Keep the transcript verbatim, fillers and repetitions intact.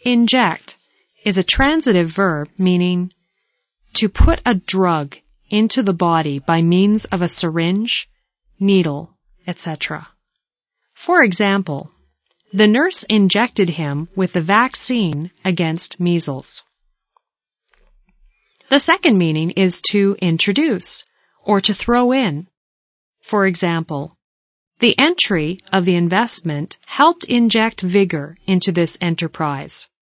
inject is a transitive verb meaning to put a drug into the body by means of a syringe, needle, et cetera. For example, the nurse injected him with the vaccine against measles. The second meaning is to introduce or to throw in. For example, the entry of the investment helped inject vigor into this enterprise.